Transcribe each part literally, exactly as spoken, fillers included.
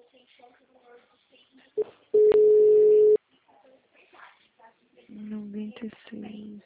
noventa e seis.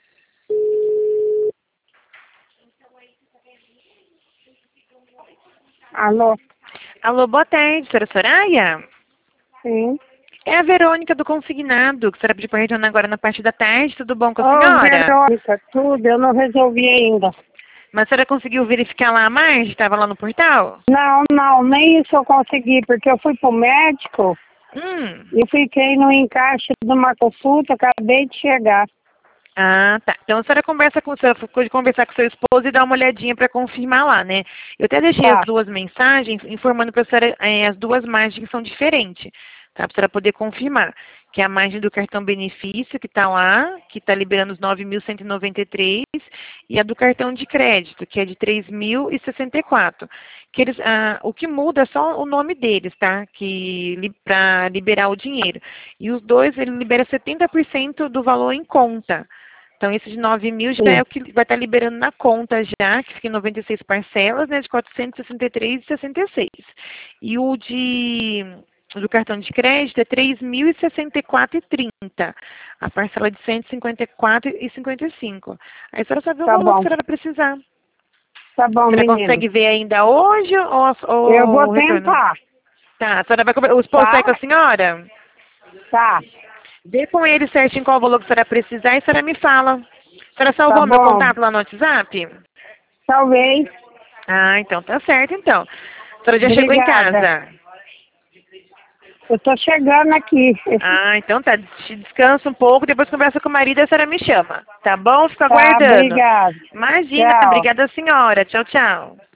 Alô? Alô, boa tarde, senhora Soraya? Sim. É a Verônica do Consignado, que a senhora pediu para retornar agora na parte da tarde. Tudo bom com a Ô, senhora? Verônica, tudo, eu não resolvi ainda. Mas a senhora conseguiu verificar lá a margem? Estava lá no portal? Não, não, nem isso eu consegui, porque eu fui pro médico Hum. e fiquei no encaixe de uma consulta, acabei de chegar. Ah, tá. Então a senhora conversa com, a senhora ficou de conversar com seu esposo e dar uma olhadinha para confirmar lá, né? Eu até deixei as Tá, duas mensagens informando para a senhora eh, as duas margens são diferentes, tá? Para a senhora poder confirmar. Que é a margem do cartão benefício, que está lá, que está liberando os nove mil cento e noventa e três, e a do cartão de crédito, que é de três mil e sessenta e quatro. Que eles, ah, o que muda é só o nome deles, tá? Que li, para liberar o dinheiro. E os dois, ele libera setenta por cento do valor em conta. Então, esse de nove mil já é sim. o que vai estar liberando na conta já, que fica em noventa e seis parcelas, né, de quatrocentos e sessenta e três reais e sessenta e seis centavos. E o de do cartão de crédito é três mil e sessenta e quatro reais e trinta centavos. A parcela de cento e cinquenta e quatro reais e cinquenta e cinco centavos. Aí a senhora só vê o Tá valor que a bom, senhora vai precisar. tá bom, A senhora menino. consegue ver ainda hoje ou, Eu vou ou retorno? tentar, Tá, a senhora vai conver- o esposo tá? sai com a senhora? Tá, Vê com ele certinho qual o valor que a senhora precisar e a senhora me fala. A senhora tá salvou meu bom. contato lá no WhatsApp? Talvez. Ah, então tá certo, então. A senhora já chegou em Obrigada. casa? Eu tô chegando aqui. Ah, então tá. Des- Descansa um pouco, depois conversa com o marido e a senhora me chama. Tá bom? Fico Tá, aguardando. obrigada. Imagina, Tchau. obrigada senhora. Tchau, tchau.